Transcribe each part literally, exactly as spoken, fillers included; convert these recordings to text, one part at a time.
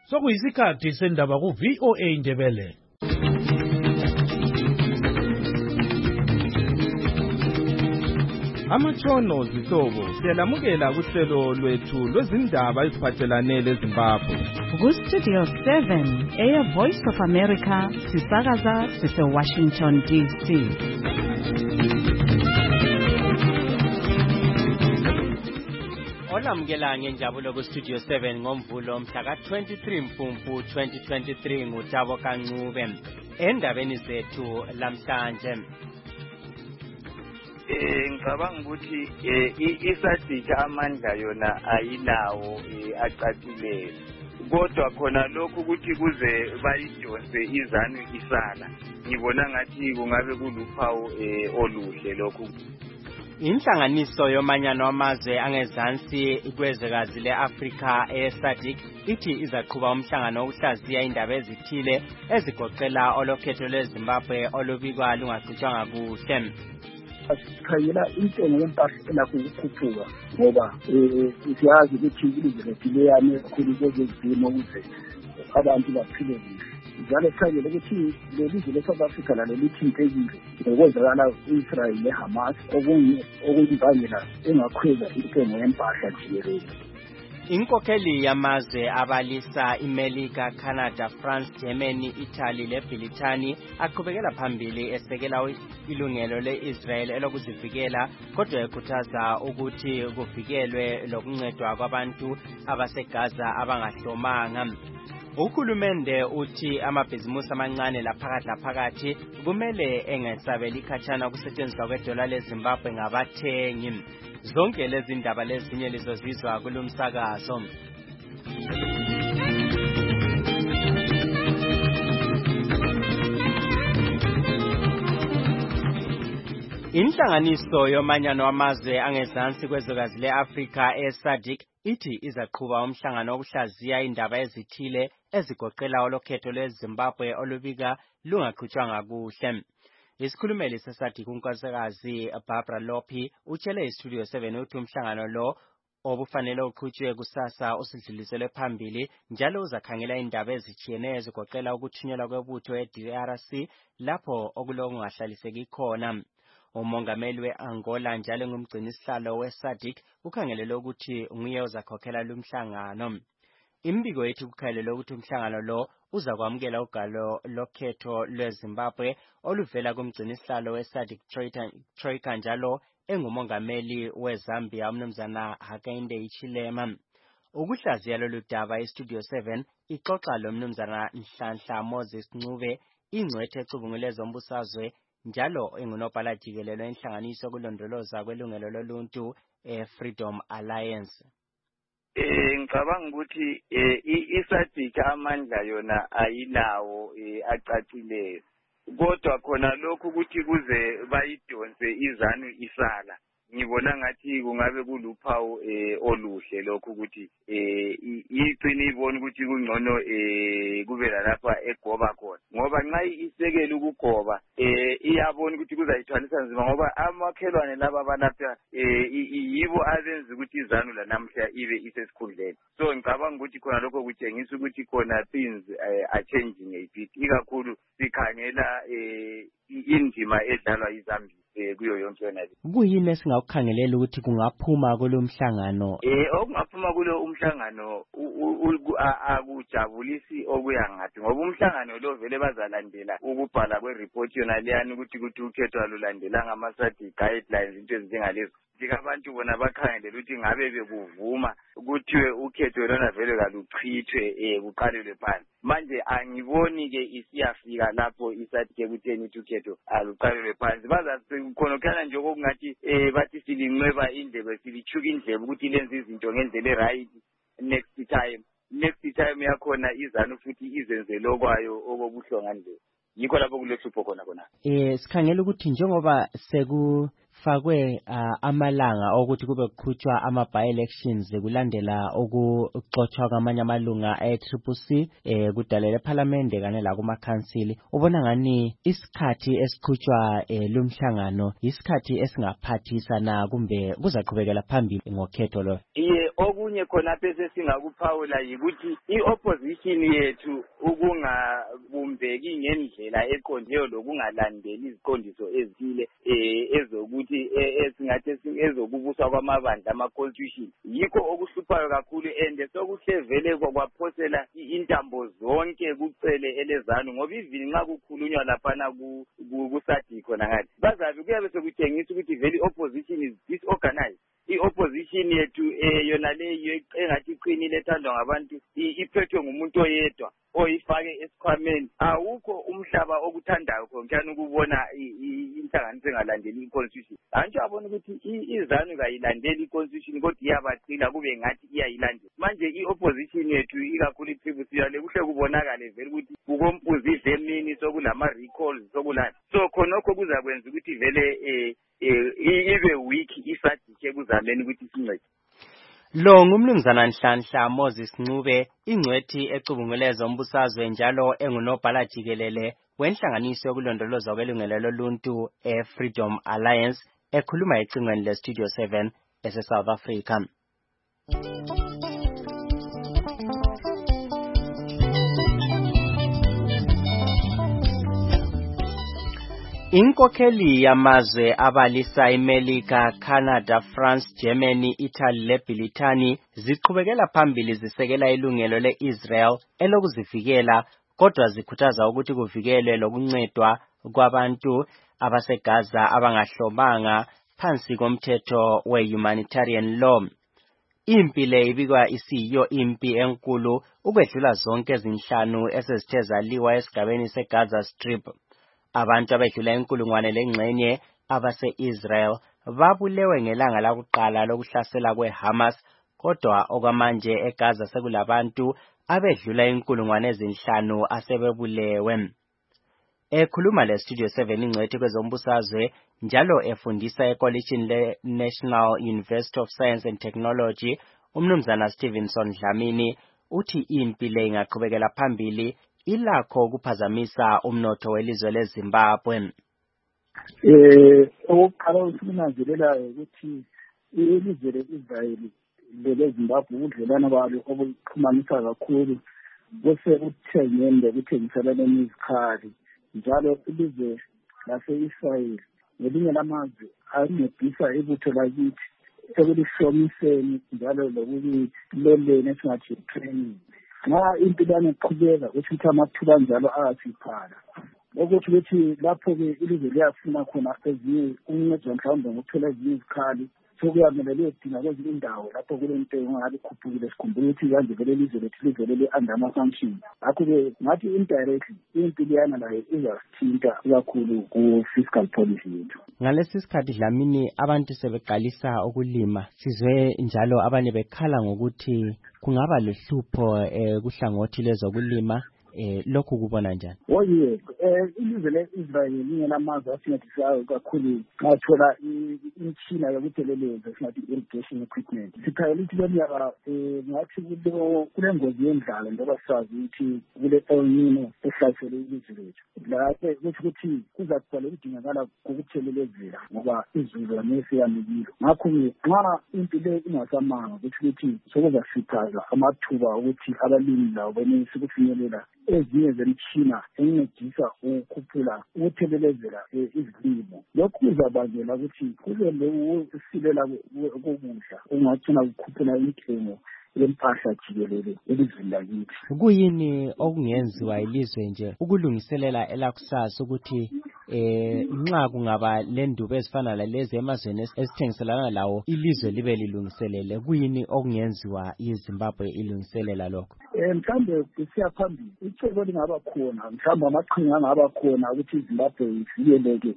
sokuyisikhathi sendaba ku V O A Ndebele. Amatshono zihlobo siyalamukela kuhlelo lwethu lwezindaba eziphathelane leZimbabwe. Ku Studio seven, Air Voice of America, sisakaza sise Washington D C. Olamukela ngenjabulo ku Studio seven ngomvulo mhla ka twenty-three Mfumfu twenty twenty-three nguThabo Kancube. Endabeni zethu lamhlanje Eh ngicabanga ukuthi isadika amandla yona ayilawo acacileyo kodwa khona lokhu ukuthi kuze bayidonse izanu isala ngibona ngathi kungabe kuluphawu oluhle lokhu. Inhlanganiso yomanyano wamazwe angezansi kwezwekazi leAfrika eSADC ithi izaqhuba umhlangano wokuhlaziya indaba ezithile ezigoqela olokhetho lweZimbabwe olubikwa lungaqhutshwanga kuhle. Sikhayela intengo yempahla elakho ukukhuphuka ngoba siyazi ukuthi ilizwe lethu liyame kakhulu kwezezimo ukuze abantu baphile kuhle. Njalo sikhayela ukuthi lelizwe leSouth Africa lalo lithintekile ngokwenzakala u-Israel neHamas okunye okuyimbangela engakhweza intengo yempahla jikelele. Inkokheli yamazwe abalisa iMelika, Canada, France, Germany, Italy leBrithani aqhubekela phambili esekela ilungelo leIsrael elokuzivikela kodwa ekhuthaza ukuthi kuvikelwe lokuncedwa kwabantu abaseGaza abangahlomanga. Uhulumende uthi amabhizimusi amancane laphakathi laphakathi kumele engesabeli ikhatshana ukusetshenziswa kwedola leZimbabwe ngabathengi. Zonke lezi ndaba lezinye lizozizwa kulumsakazo. Inhlanganiso yomanyano wamazwe angezansi kwezwekazi leAfrika eSADC ithi izaqhuba umhlangano wokuhlaziya indaba ezithile ezigoqela olokhetho lweZimbabwe olubika lungaqhutshwanga kuhle. Isikhulumeli seSADC unkosikazi Barbara Lophi utshele iStudio seven ukuthi umhlangano lo obufanele uqhutshwe kusasa usidluliselwe phambili njalo uzakhangela indaba ezitshiyeneyo ezigoqela ukuthunyelwa kwebutho eD R C lapho okulokungahlaliseki khona. Umongameli we-Angola njalo ngumgcinisihlalo weSADC ukhangelele ukuthi nguye uzakhokhela lumhlangano. Imbiko yethi kukhangelele ukuthi umhlangano lo uzakwamukela ugalo lokhetho lweZimbabwe oluvela kumgcinisihlalo weSADC Troika njalo engumongameli weZambia umnumzana Hakainde Hichilema. Ukuhlaziya lolu daba iStudio seven ixoxa lo mnumzana Nhlanhla Moses Ncube ingcwethe ecubungule zombusazwe njalo engunobhala jikelelo enhlanganiso kulondoloza kwelungelo loluntu eFreedom Alliance. Eh ngicabanga ukuthi isadika amandla yona ayilawo acacileyo kodwa khona lokhu ukuthi kuze bayidonse izanu isala ngibona ngathi kungabe kuluphawu oluhle lokhu ukuthi igcina ibona ukuthi kungcono kube lapha egoba khona ngoba nxa isekele ukugoba iyabona ukuthi kuzayithwalisa nzima ngoba amakhelwane laba balapha yibo abenza ukuthi izanu lanamhla ibe isesikhundleni. So ngicabanga ukuthi khona lokho kutshengisa ukuthi khona things are changing a bit ikakhulu sikhangela indima edlalwa iZambia kuyo yonke yona le. Kuyini esingakukhangelela ukuthi kungaphuma kulomhlangano? Eh okungaphuma kulo umhlangano akujabulisi okuya ngathi ngoba umhlangano lo vele bazalandela ukubhala kwereport yona leyani ukuthi ukuthi ukhetho lulandela ngama-SADC guidelines into ezinjengalezo. Abantu bona bakhangelela ukuthi ngabe bekuvuma ukuthiwe ukhetho lona vele kaluchithwe eh kuqalelwe phansi. Manje angiboni ke isiyafika lapho iSADC kutheni ukuthi ukhetho aluqalelwe phansi. Bazathi khona kana nje okungathi eh bathi silinqweba indlebe silichuka indlebe ukuthi lenze izinto ngendlela eright next time. Next time yakhona izanu futhi izenze lokwayo okobuhlonga nje. Yikho lapho kulehlupho khona khona. Eh sikhangela ukuthi njengoba seku sekufakwe uh, amalanga okuthi kube kukhutshwa ama-by-elections kulandela ukuxotshwa kwamanye amalunga e-Triple C eh, kudalela ephalamende kanye lakumakhansili. Ubona ngani isikhathi esikhutshwa eh, lumhlangano isikhathi esingaphathisa na kumbe kuzaqhubekela phambili ngokhetho lo? Iye, okunye khona bese singakuphawula yikuthi i-opposition yethu ukungabumbeki ngendlela eqondileyo lokungalandeli iziqondiso ezithile eh ezokuthi esingathi ezokubuswa kwamabandla ama-constitution yikho okuhluphayo kakhulu and sokuhle vele kwaphosela intambo zonke kucele elezanu ngoba ivini nxa kukhulunywa laphana ku-SADC khona ngathi bazabe kuyabe sekutshengisa ukuthi vele i-opposition is disorganized. I-opposition yethu eh yona leyo engathi iqinile ethandwa ngabantu iphethwe ngumuntu oyedwa oyifake esikhwameni. Awukho umhlaba okuthandayo khonjani ukubona inhlanganiso engalandeli i-constitution. Antsho abona ukuthi izanu kayilandeli i-constitution kodwa iyabacila kube ngathi iyayilandela. Manje i-opposition yethu ikakhulu iPhilip siyale kuhle kubonakale vele ukuthi kukompuzi idlemini sokulama recalls sokulana. So khonokho kuzakwenza ukuthi vele eh ibe weak isadike kuzameni ukuthi sincede. Lo ngumnumzana Nhlanhla Moses Ncube, ingcwethi ecubunguleza umbusazwe njalo engunobhala jikelele wenhlanganiso yokulondolozwa kwelungelo loluntu e-Freedom Alliance, ekhuluma ecingweni le-Studio seven ese-South Africa. Inkokheli yamazwe abalisa iMelika, Canada, France, Germany, Italy leBritani ziqhubekela phambili zisekela ilungelo le-Israel elokuzivikela kodwa zikhuthaza ukuthi kuvikelwe lokuncedwa kwabantu abaseGaza abangahlomanga phansi komthetho we-humanitarian law. Impi le ibikwa isiyo impi enkulu ukwedlula zonke ezinhlanu esezithe zaliwa esigabeni seGaza Strip. Abantu abedlula inkulungwane lengxenye abase-Israel babulewe ngelanga lakuqala lokuhlasela kwe-Hamas, kodwa okwamanje eGaza sekulabantu abedlula inkulungwane ezinhlanu asebebulewe. Ekhuluma le-Studio seven ingcwethi kwezombusazwe njalo efundisa ekolishini le-National University of Science and Technology, umnumzana Stevenson Dlamini uthi impi le ingaqhubekela phambili ilakho ukuphazamisa umnotho welizwe leZimbabwe. Eh okuqala ukunanzelelayo ukuthi ilizwe leIsrael leZimbabwe ubudlelwano balo obuxhumanisa kakhulu bose kuthengene ukuthengiselana izikhali njalo ilizwe lase-Israel ngelinye lamazwe ayincedisa ibutho lakithi ekulishomiseni njalo lokuloleni esingathi training. Nxa impilane iqhubeka ukuthi amathuba njalo ayasiphala ukuthi ukuthi lapho-ke ilizwe liyafuna khona ezinye uncedo mhlawumbe ngokuthola ezinye izikhali sokuyamele liyodinga kwezinye indawo lapho kule nto engabe ikhuphukile sikhumbula ukuthi kanje vele ilizwe lethu ilizwe leli under ama-sanction. Ngakho-ke ngathi indirectly impiliyana layo izasithinta kakhulu ku-fiscal policy yethu. Ngalesi sikhathi Dlamini abantu sebeqalisa ukulima, sizwe njalo abanye bekhala ngokuthi kungaba lohlupho eh kuhlangothi lezokulima. Eh lokhu kubona njani? Oh yes, eh ilizwe leIsrael linye lamazwe asincedisayo kakhulu ngathola imishina yokuthelela esingathi irrigation equipment. Sikhayela ukuthi lonyaka eh ngathi kule ngozi yendlala ngoba sazi ukuthi kule El Nino ehlasele ilizwe lethu. Lapho ukuthi kuza kuba ukudingakala kokuthelelezela ngoba izulu nesiyamikile. Ngakho nxa impilo ingasamanga ukuthi ukuthi sokuza siphaza amathuba ukuthi abalimi lawo benelise ukufinyelela ezinye zemishina encedisa ukukhuphula ukuthelelezela izilimo. Lokhu kuzabangela ukuthi kube lokusilela kokudla ungagcina ukukhuphula intengo yempahla jikelele elizweni lakithi. Kuyini okungenziwa ilizwe nje ukulungiselela elakusasa ukuthi eh nxa kungaba lendubo ezifana lalezi emazweni esithengiselana lawo ilizwe libe lilungiselele? Kuyini okungenziwa iZimbabwe ilungiselela lokho? Eh mhlambe kusiya phambili icebo lingaba khona, mhlambe amaqhinga angaba khona ukuthi iZimbabwe ivikeleke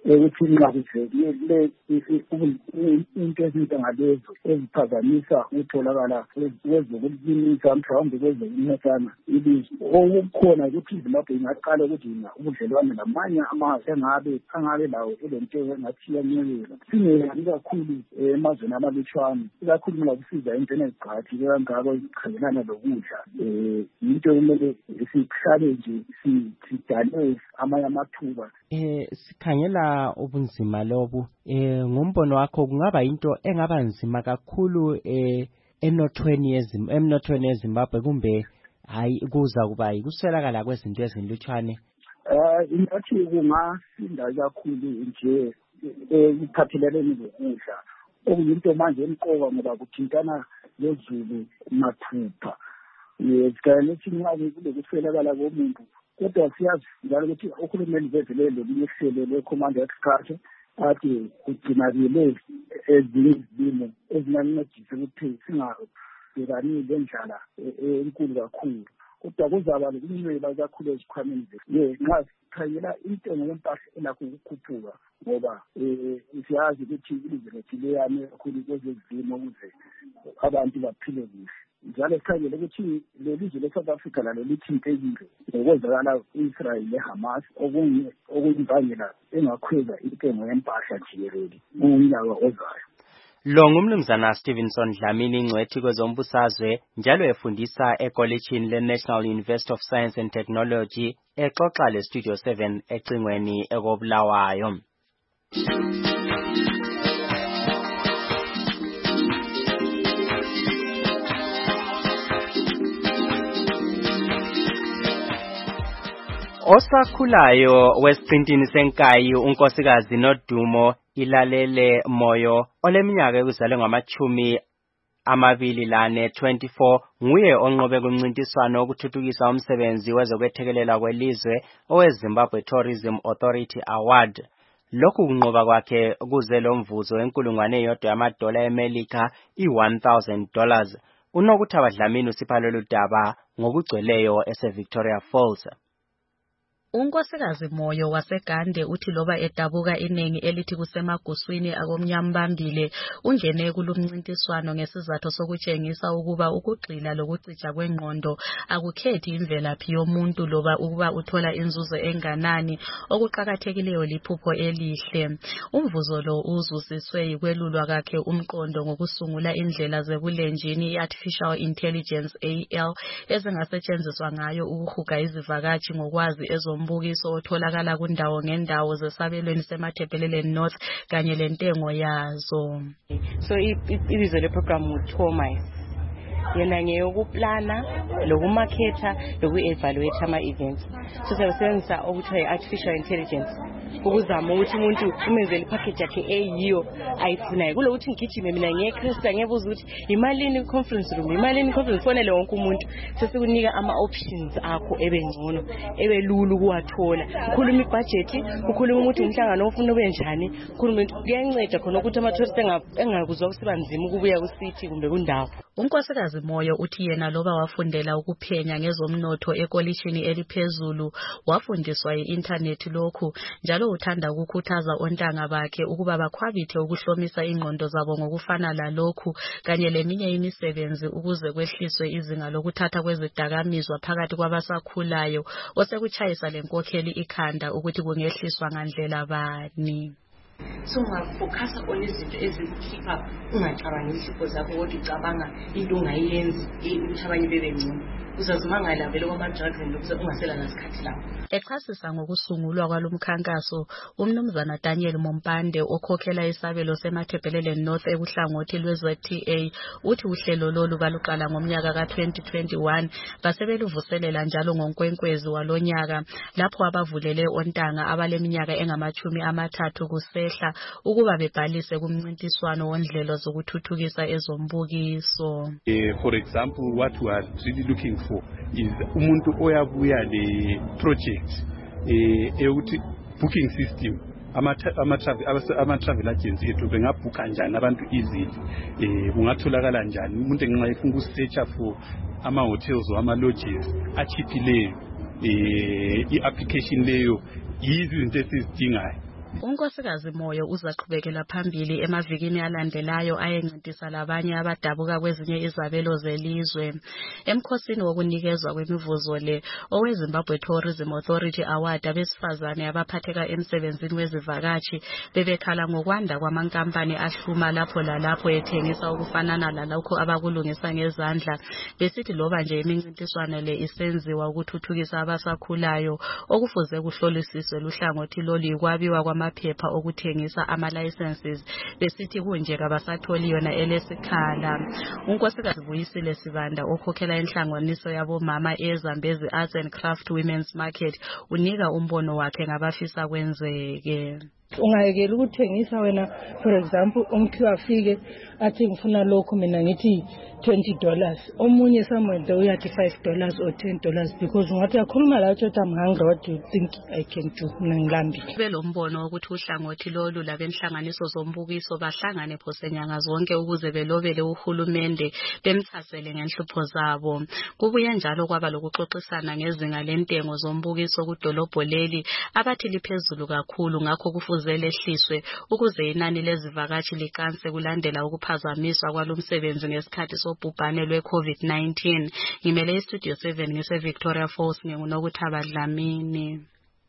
ukuthi nxa kuvele into ezinto ngalezo eziphazamisa ukutholakala kwezokulimisa mhlawumbe kwezokuncedana ilizwe. Okukhona ukuthi iZimbabwe ingaqala ukuthi ubudlelwane namanye amazwe engabe angabe lawo elento engathi iyanyelela. Singeyani kakhulu emazweni amalutshwane, ikakhulu nxa kusiza entweni eziqakatheke kangako ezikhangelana lokudla. Into kumele sihlale nje sidale amanye amathuba. Eh sikhangela ubunzima lobu eh ngombono wakho kungaba into engaba nzima kakhulu eh enothweni yezim emnothweni yeZimbabwe kumbe hayi kuza kuba yikuswelakala kwezinto ezinlutshwane? Eh ingathi kungasinda kakhulu nje ekuphathelene nokudla, okuyinto manje emqoka ngoba kuthintana lezulu mathupha. Yesikanyethi nxa kule kuswelakala komuntu, kodwa siyazi njalo ukuthi uhulumeni vezele lehlelo le-Command Agriculture athi kugcinakele ezinye izilimo ezingancedisa ukuthi singabhekani lendlala enkulu kakhulu. Kodwa kuzaba lokunweba kakhulu ezikhwameni zethu. Nxa sikhangela intengo yempahla elakho ukukhuphuka ngoba siyazi ukuthi ilizwe lethu liyame kakhulu kwezezilimo ukuze abantu baphile kuhle. Njalo sikhangele ukuthi lelizwe le-South Africa lalo lithintekile ngokwenzakala u-Israel le-Hamas okuyimbangela engakhweza intengo yempahla jikelele kunyaka ozayo. Lo ngumnumzana Stevenson Dlamini, ingcwethi kwezombusazwe, njalo efundisa ekolitshini le-National University of Science and Technology, exoxa le-Studio seven ecingweni ekobulawayo. Osakhulayo wesiqintini senkayi unkosikazi Nodumo Ilalele Moyo oleminyaka ekuzalwe ngamachumi amabili lane twenty-four nguye onqobe kumncintiswano okuthuthukisa umsebenzi wezokwethekelela kwelizwe oweZimbabwe Tourism Authority Award. Lokhu kunqoba kwakhe kuze lo mvuzo enkulungwane yodwa yamadola eMelika i one thousand dollars. Unokuthaba Dlamini usipha lolu daba ngokugcweleyo ese Victoria Falls. Unkosikazi Moyo waseGande uthi loba edabuka iningi elithi kusemaguswini akomnyambambile ungene kulumncintiswano ngesizathu sokutshengisa ukuba ukugxila lokucija kwengqondo akukhethi imvelaphi yomuntu loba ukuba uthola inzuzo enganani, okuqhakathekileyo liphupho elihle. Umvuzo lo uzusiswe yikwelulwa kakhe umqondo ngokusungula indlela zebulenjini i-artificial intelligence A I ezingasetshenziswa ngayo ukuhuga izivakashi ngokwazi ezo mbukiso otholakala kundawo ngendawo zesabelweni seMathebhelele North kanye lentengo yazo. So ibizo le program uThomas yena ngeyokuplana lokumarketa loku-evaluate ama-events. So siyasebenzisa okuthiwa i-artificial intelligence ukuzama ukuthi umuntu umenzele ipackage yakhe eyiyo ayifunayo. Kulo ukuthi ngigijime mina ngiyekrista ngiyebuza ukuthi imalini conference room, imalini conference, fonele wonke umuntu sesikunika ama-options akho ebengcono ebelula ukuwathola. Ukhuluma ibudget, ukhuluma ukuthi umhlangano ofuna ube njani, ukhuluma ukuthi kuyanceda khona ukuthi ama-tourist engakuzwa kusiba nzima ukubuya kusithi kumbe kundawo. Unkosikazi Moyo uthi yena loba wafundela ukuphenya ngezomnotho ekolitshini eliphezulu wafundiswa yi-internet lokhu, njalo uthanda ukukhuthaza ontanga bakhe ukuba bakhwabithe ukuhlomisa ingqondo zabo ngokufana lalokhu kanye leminye imisebenzi ukuze kwehliswe izinga lokuthatha kwezidakamizwa phakathi kwabasakhulayo, osekutshayisa lenkokheli ikhanda ukuthi kungehliswa ngandlela bani. So ungafocus on izinto ezikhipha ungacabangi izipho zakho kodwa ucabanga into ongayenzi ukuthi abanye bebe ngcono. Uzazimangala vele kwama-drugs nokuze ungasela nasikhathi lapho. Echasisa ngokusungulwa kwalomkhankaso, umnumzana Daniel Mompande okhokhela isabelo seMathebhelele North ebuhlangothi lwe-Z T A uthi uhlelo lolu baluqala ngomnyaka ka twenty twenty-one basebeluvuselela njalo ngonkwenkwezi walonyaka lapho abavulele ontanga abaleminyaka engamachumi amathathu kusehla ukuba bebhalise kumncintiswano wondlelo zokuthuthukisa ezombukiso. Uh, for example, what we are really looking for is umuntu oyabuya le project eh euthi booking system ama ama travel ama travel agency ethu bengabhuka kanjani abantu easily eh kungatholakala njani umuntu enxa efuna ukusearcha for ama hotels or ama lodges achiphileyo eh i application leyo yizinto esizidingayo Unkosikazi Moyo uzaqhubekela phambili emavikini alandelayo ayencintisa labanye abadabuka kwezinye izabelo zelizwe. Emkhosini wokunikezwa kwemivuzo le oweZimbabwe Tourism Authority Award abesifazane abaphatheka emsebenzini wezivakashi bebekhala ngokwanda kwamankampani ahluma lapho lalapho ethengisa ukufanana lalokho abakulungisa ngezandla. Besithi loba nje imincintiswano le isenziwa ukuthuthukisa abasakhulayo okufuze kuhlolisiswe luhlangothi lolu ikwabiwa kwamaphepha okuthengisa ama licenses. Besithi kunje kabasatholi yona elesikhala. Unkosikazi Vuyisile Sibanda okhokhela inhlanganiso yabomama eZambezi Arts and Craft Women's Market unika umbono wakhe ngabafisa kwenzeke. Ungayekela ukuthengisa wena for example umkhiwa afike athi ngifuna lokho mina ngithi twenty dollars omunye somewhere uyathi five dollars or ten dollars because ngathi yakhuluma la uthi I'm hungry, what do you think I can do? Ngilambi belombono ukuthi uhlangothi lolu labenhlanganiso zombukiso bahlangane phose nyanga zonke ukuze belobele uhulumende bemthasele ngenhlupho zabo. Kubuye njalo kwaba lokuxoxisana ngezinga lentengo zombukiso kudolobho leli abathi liphezulu kakhulu ngakho kufuze lehliswe ukuze inani lezivakashi liqanse kulandela ukuphazamiswa kwalomsebenzi ngesikhathi sobhubhane lwe-COVID nineteen. Ngimele iStudio seven ngise Victoria Falls ngingunokuthaba Dlamini.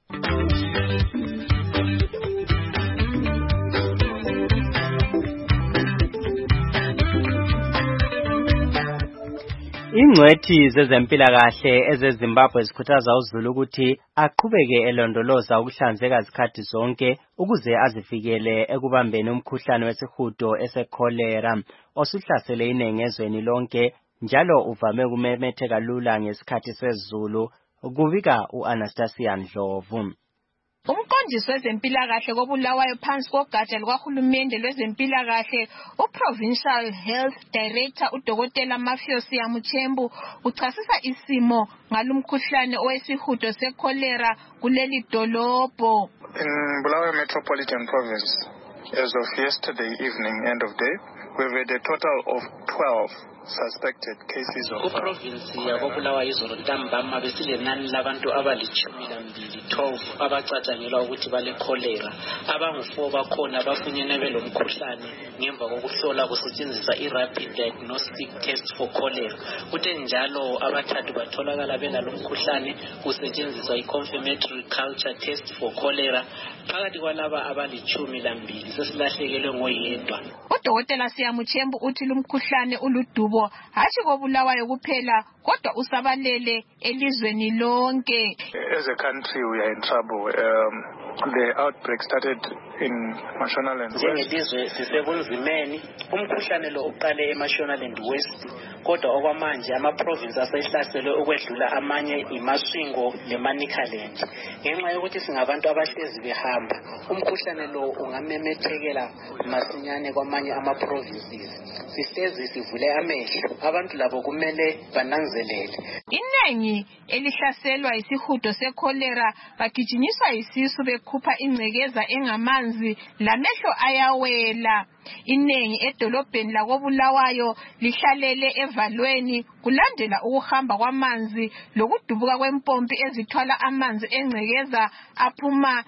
Ingcwethi zezempilakahle ezeZimbabwe zikhuthaza uZulu ukuthi aqhubeke elondoloza ukuhlanzeka izikhathi zonke ukuze azifikele ekubambeni umkhuhlane wesihudo esekholera osuhlasele inengi ezweni lonke njalo uvame kumemetheka lula ngesikhathi sezulu, kubika uAnastasia Ndlovu. Umqondisi wezempilakahle koBulawayo phansi kogatsha lukahulumende lwezempilakahle uProvincial Health Director uDokotela Mafio Siyamuchembu uchasisa isimo ngalumkhuhlane owesihudo sekholera kuleli dolobho. In Bulawayo Metropolitan Province, as of yesterday evening, end of day, we've had a total of twelve suspected cases of kuprovinsi yakobulawayo izolo ntambama besilenani labantu abalichumi lambili twelve abacatshangelwa ukuthi bale cholera. Abangu-four bakhona bafunyene belomkhuhlane ngemva kokuhlola kusetshenziswa i-rapid diagnostic test for cholera. Kuthe njalo abathathu batholakala benalomkhuhlane kusetshenziswa i-confirmatory culture test for cholera. Phakathi kwalaba abalichumi lambili sesilahlekelwe ngoyedwa. Udokotela Siyamuchembu uthi lumkhuhlane uludubo hathi koBulawayo kuphela kodwa usabalele elizweni lonke. As a country we are in trouble. Um, the outbreak started in Mashonaland West. Njengelizwe sisebunzimeni, umkhuhlane lo uqale eMashonaland West kodwa okwamanje ama-province asehlaselwe ukwedlula amanye iMasvingo leManicaland. Ngenxa yokuthi singabantu abahlezi behamba, umkhuhlane lo ungamemethekela masinyane kwamanye ama-provinces. Sihlezi sivule amehlo, abantu labo kumele bananzelele. Inengi elihlaselwa isihudo sekholera bagijinyiswa isisu bekhupha ingcekeza engamanzi lamehlo ayawela. Inengi edolobheni lakoBulawayo lihlalele evalweni kulandela ukuhamba kwamanzi lokudubuka kwempompi ezithwala amanzi engcekeza aphuma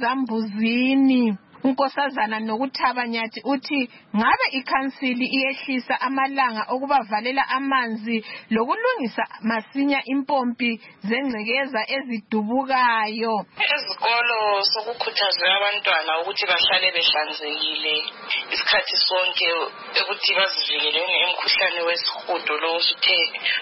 ezambuzini. Unkosazana Nokuthaba Nyathi uthi ngabe ikhansili iyehlisa amalanga okubavalela amanzi lokulungisa masinya impompi zengcekeza ezidubukayo. Ezikolo sokukhuthazwa abantwana ukuthi bahlale behlanzekile isikhathi sonke ukuthi bazivikele emkhuhlane wesihudo lo osuthe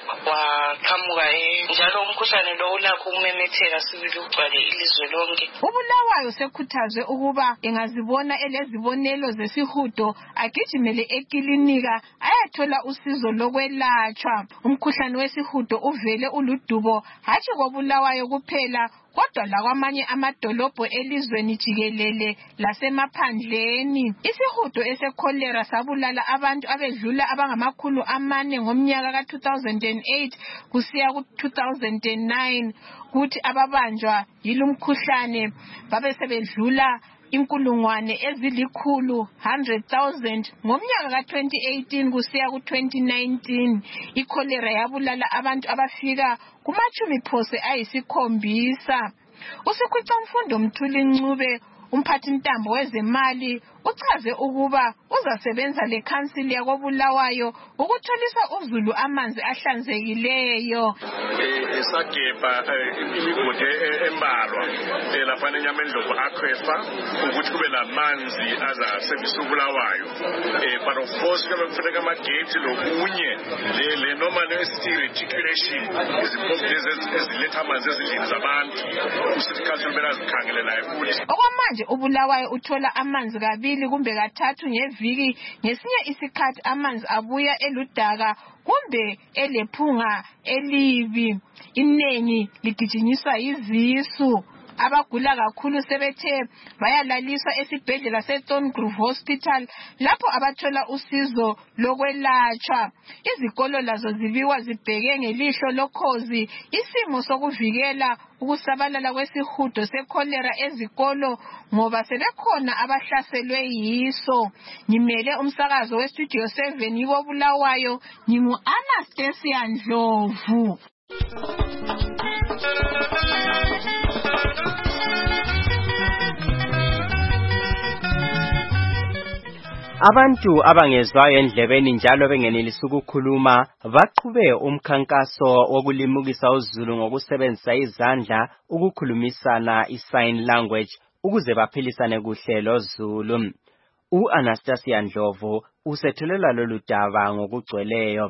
waqhamuka njalo umkhuhlane lo ulakho ukumemetheka sibili ugcwale ilizwe lonke. uBulawayo sekhuthazwe ukuba engazibona elezibonelo zesihudo agijimele ekilinika ayathola usizo lokwelatshwa. Umkhuhlane wesihudo uvele uludubo hathi koBulawayo kuphela kodwa lakwamanye amadolobho elizweni jikelele lasemaphandleni. Isihudo esekholera sabulala abantu abedlula abangamakhulu amane ngomnyaka ka two thousand eight kusiya ku two thousand nine, kuthi ababanjwa yilumkhuhlane babe sebedlula inkulungwane ezilikhulu one hundred thousand ngomnyaka ka twenty eighteen kusiya ku twenty nineteen. Ikholera yabulala abantu abafika kumachumi phose ayisikhombisa. Usikhwicamfundo Mthuli Ncube umphathintambo wezemali uchaze ukuba uzasebenza lekhansili yakobulawayo ukutholisa uZulu amanzi ahlanzekileyo. Esagebha imigodi embalwa lapha eNyamendlovu akhwesa ukuthi kube lamanzi azasebenzisa ubulawayo. But of course kube kufuneka amagate lokunye le le normal reticulation izipompi eziletha amanzi ezindlini zabantu usithi council kumele azikhangelelayo futhi. Okwamanje ubulawayo uthola amanzi kabili kumbe kathathu ngeviki, ngesinye isikhathi amanzi abuya eludaka kumbe elephunga elibi. Inengi ligijinyiswa yizisu. Abagula kakhulu sebethe bayalaliswa esibhedlela seThorn Grove Hospital lapho abathola usizo lokwelatshwa. Izikolo lazo zibiwa zibheke ngelihlo lokhozi isimo sokuvikela ukusabalala kwesihudo sekholera ezikolo ngoba sebekhona abahlaselwe yiso. Ngimele umsakazo weStudio seven yiwo Bulawayo, ngingu Anastasia Ndlovu. Abantu abangezwayo endlebeni njalo bengenelisa ukukhuluma baqhube umkhankaso wokulimukisa uZulu ngokusebenzisa izandla ukukhulumisana isign language ukuze baphilisane kuhle loZulu. U-Anastasia Ndlovu usethulela lolu daba ngokugcweleyo.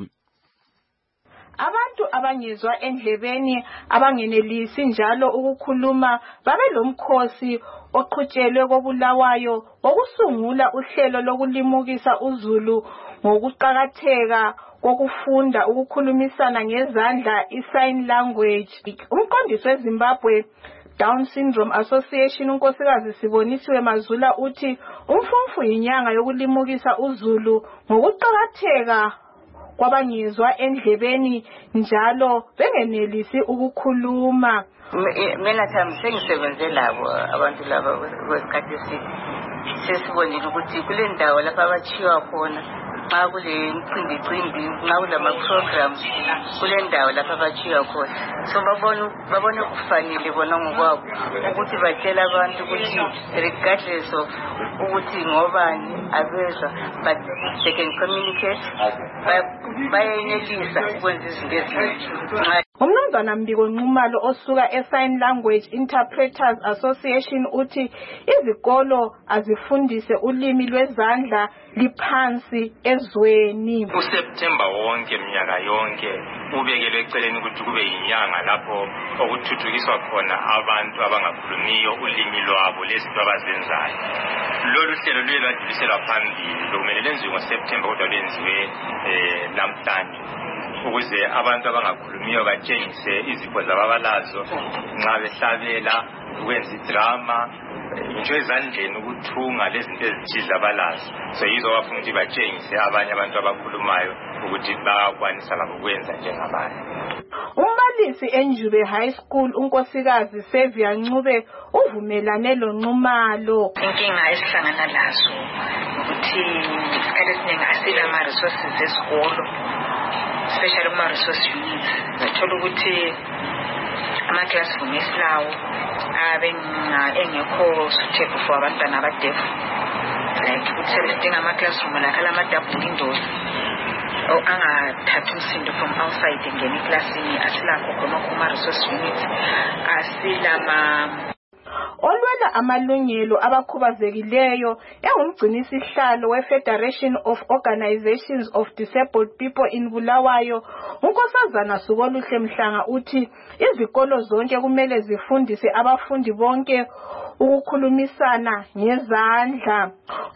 Abantu abangezwa endlebeni abangenelisi njalo ukukhuluma babelomkhosi oqhutshelwe kobulawayo wokusungula uhlelo lokulimukisa uZulu ngokuqhakatheka kokufunda ukukhulumisana ngezandla isign language. Umqondisi weZimbabwe Down Syndrome Association unkosikazi Sibonisiwe Mazula uthi umfumfu yinyanga yokulimukisa uZulu ngokuqhakatheka kwabangizwa endlebeni njalo bengenelisi ukukhuluma. Mina thami sengisebenze labo abantu laba kwesikhathi eside sesibonile ukuthi kule ndawo lapha abachiwa khona xa kule mcimbi cimbi nxa kulama programs kule ndawo lapha abachiwa khona so babona babona kufanele bona ngokwabo ukuthi batshela abantu ukuthi regardless of ukuthi ngobani abezwa but they can communicate bayenelisa ukwenza izinto ezinye. Umnumzana Mbiko Nxumalo osuka eSign Language Interpreters Association uthi izikolo azifundise ulimi lwezandla liphansi ezweni. USeptember wonke minyaka yonke ubekelwe eceleni ukuthi kube yinyanga lapho okuthuthukiswa khona abantu abangakhulumiyo ulimi lwabo lezinto abazenzayo. Lolu hlelo luye lwadluliselwa phambili lokumele lenziwe ngoSeptember kodwa lwenziwe namhlanje ukuze abantu abangakhulumiyo batshengise izipho zababalazo nxa behlabela ukwenza idrama nje ezandleni ukuthunga lezinto ezithize abalazo so yizo bafuna ukuthi batshengise abanye abantu abakhulumayo ukuthi bayakwanisa labo ukwenza njengabanye. Umbalisi eNjube High School unkosikazi Sevia Ncube uvumelane lo Nxumalo. Inkinga esihlangana lazo ukuthi isikhathi esiningi asila ama resources esikolo especially kuma resource units. Zathola ukuthi ama classroom esilawo abenga engekho suitable for abantwana abadefu. Like ukuthi sebedinga ama classroom la ala double windows o angathatha umsindo from outside ngene eclassini asilakho khona kuma resource units asilama olwela amalungelo abakhubazekileyo engumgcinisi sihlalo weFederation of Organizations of Disabled People in Bulawayo unkosazana Sukoluhle Mhlanga uthi izikolo zonke kumele zifundise abafundi bonke ukukhulumisana ngezandla.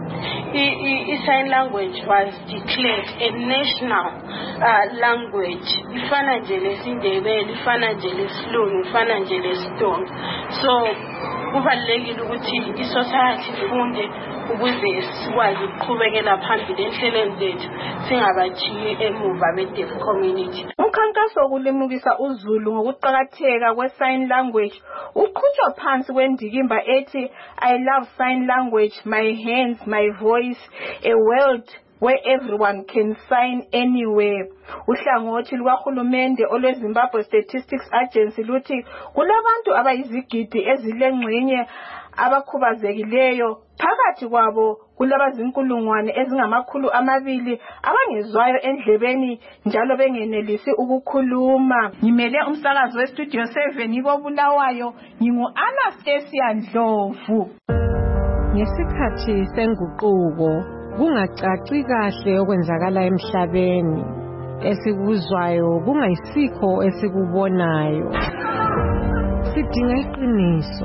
I-sign language was declared a national uh, language. Ifana nje lesindebele, ifana nje lesilungu, ifana nje lesithonga. So kubalulekile ukuthi isociety ifunde ukuze sikwazi ukuqhubekela phambili enhlelweni zethu singabachiyi emuva be-deaf community. Umkhankaso wokulimukisa uZulu ngokuqhakatheka kwe-sign language uqhutshwa phansi kwendikimba ethi I love sign language, my hands, my voice, a world where everyone can sign anywhere. Uhlangothi lukahulumende olweZimbabwe Statistics Agency luthi kulabantu abayizigidi ezilengxenye abakhubazekileyo phakathi kwabo kulabazinkulungwane ezingamakhulu amabili abangezwayo endlebeni njalo bengenelisi ukukhuluma. Ngimele umsakazo westudio seven koBulawayo, ngingu-Anastasia Ndlovu. Ngesikhathi senguquko kungacaci kahle okwenzakala emhlabeni, esikuzwayo kungayisikho esikubonayo. Sidinga iqiniso.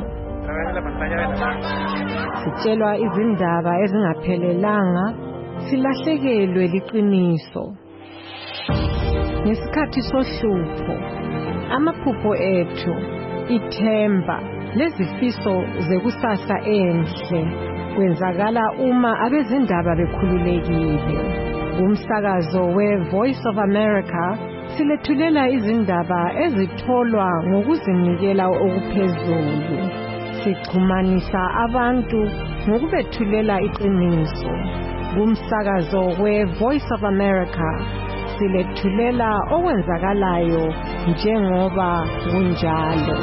Sitshelwa izindaba ezingaphelelanga, silahlekelwe liqiniso. Ngesikhathi sohlupho, amaphupho ethu, ithemba lezifiso zekusasa enhle kwenzakala uma abezindaba bekhululekile. Kumsakazo we-Voice of America silethulela izindaba ezitholwa ngokuzinikela okuphezulu. Sixhumanisa abantu ngokubethulela iqiniso. Kumsakazo we-Voice of America silethulela okwenzakalayo njengoba kunjalo.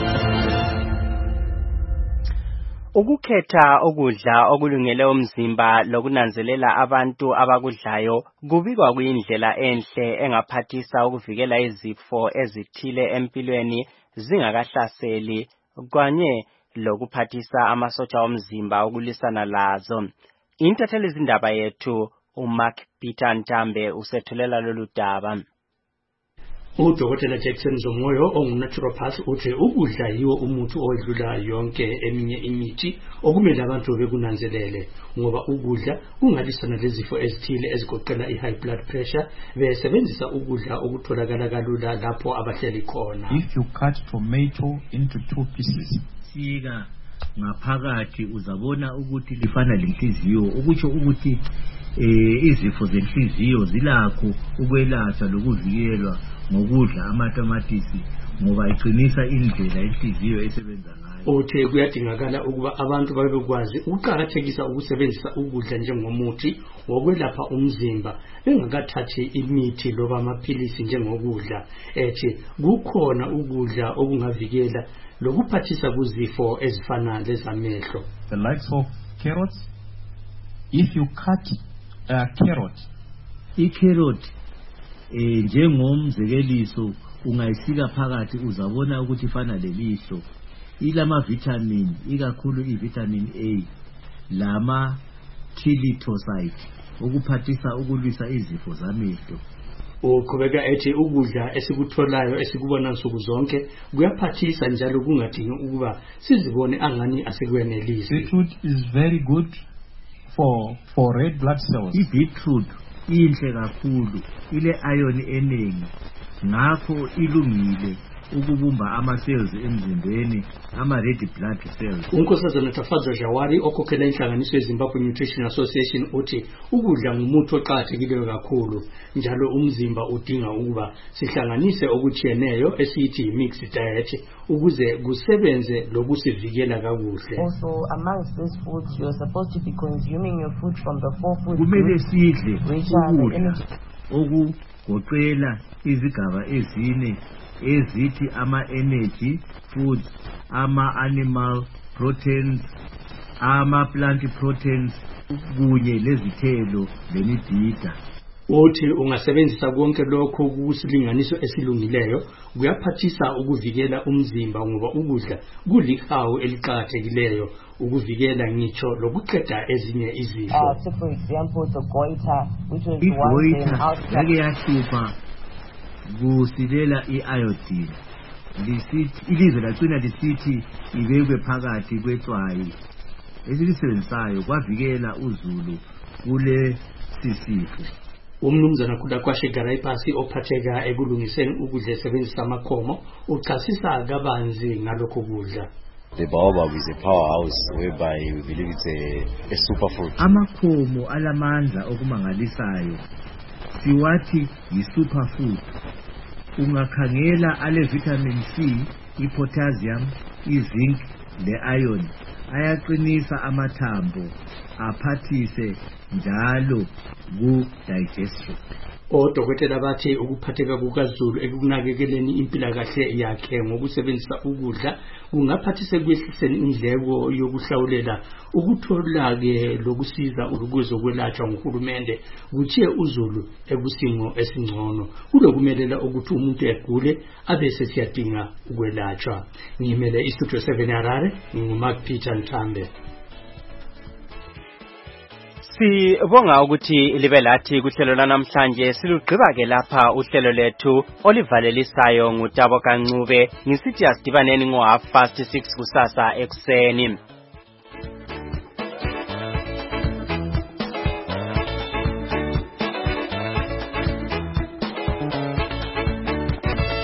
Ukukhetha ukudla okulungele umzimba lokunanzelela abantu abakudlayo kubikwa kuyindlela enhle engaphathisa ukuvikela izifo ezithile empilweni zingakahlaseli kwanye lokuphathisa amasotsha omzimba ukulwisana lazo. Intatheli izindaba yethu uMark Peter Ntambe usethulela lolu daba. Udokotela Jackson Zomoyo ongunaturopath uthi ukudla yiwo umuthi odlula yonke eminye imithi okumele abantu bekunanzelele ngoba ukudla kungalwisana lezifo ezithile ezigoqela i-high blood pressure besebenzisa ukudla okutholakala kalula lapho abahleli khona. If you cut tomato into two pieces, sika ngaphakathi uzabona ukuthi lifana lenhliziyo, ukutsho ukuthi eh izifo zenhliziyo zilakho ukwelatshwa lokuvikelwa ngokudla amatomatisi ngoba iqinisa indlela inhliziyo esebenza ngayo. Uthe kuyadingakala ukuba abantu babekwazi ukuqhakathekisa ukusebenzisa ukudla njengomuthi wokwelapha umzimba bengakathathi imithi loba amaphilisi njengokudla. Ethi kukhona ukudla okungavikela lokuphathisa kuzifo ezifana lezamehlo. The likes of carrots. If you cut a carrot, i-carrot eh njengomzekeliso ungayisika phakathi uzabona ukuthi ifana lelihlo, ilama vitamin ikakhulu i-vitamin A lama chilitocyte ukuphathisa ukulwisa izifo zamehlo. Uqhubeka ethi ukudla esikutholayo esikubona nsuku zonke kuyaphathisa njalo kungadingi ukuba sizibone angani asekwenelisi. Beetroot is very good for for red blood cells. I-beetroot inhle kakhulu, ile iron eningi, ngakho ilungile ukubumba ama cells emzimbeni, ama red blood cells. Unkosazana Tafazo Jawari okhokhela inhlanganiso yeZimbabwe Nutrition Association uthi ukudla ngumuthi oqhakathekileyo kakhulu njalo umzimba udinga ukuba sihlanganise okutshiyeneyo esithi mixed diet ukuze kusebenze lokusivikela kakuhle. Also amongst these foods you are supposed to be consuming your food from the four food kumele sidle ukudla okugoqela izigaba ezine ezithi ama energy foods, ama animal proteins, ama plant proteins kunye lezithelo lemibhida. Uthi ungasebenzisa konke lokho kusilinganiso esilungileyo kuyaphathisa ukuvikela umzimba ngoba ukudla kulikhawu eliqhakathekileyo ukuvikela ngitsho lokuqeda ezinye izifo. Uh, so for example the goiter which was one yake yahlupha kusilela i-iodine lisithi ilizwe lagcina lisithi ibekwe phakathi kwetswayi esilisebenzisayo kwavikela uzulu kule sisifo. Umnumzana Kudakwashe Garaipasi ophatheka ekulungiseni ukudla esebenzisa amakhomo uchasisa kabanzi ngalokho kudla. The baobab is a powerhouse whereby we believe it's a, a superfood. Amakhomo alamandla okumangalisayo siwathi yi-superfood. Ungakhangela ale vitamin C, i-potassium, i-zinc, le-iron ayaqinisa amathambo aphathise njalo ku-digestion. Odokotela bathi ukuphatheka kukaZulu ekunakekeleni impilakahle yakhe ngokusebenzisa ukudla kungaphathise kwehliseni indleko yokuhlawulela ukuthola ke lokusiza ukuzokwelatshwa nguhulumende kuthiye uZulu ekusimo esingcono kulokumelela ukuthi umuntu egule abese siyadinga ukwelatshwa. Ngimele iStudio seven Harare nguMark Peter Ntambe. Sibonga ukuthi libe lathi kuhlelo lanamhlanje silugqiba ke lapha uhlelo lethu olivalelisayo ngutabo kancube ngisithi asidibaneni ngo half past six kusasa ekuseni.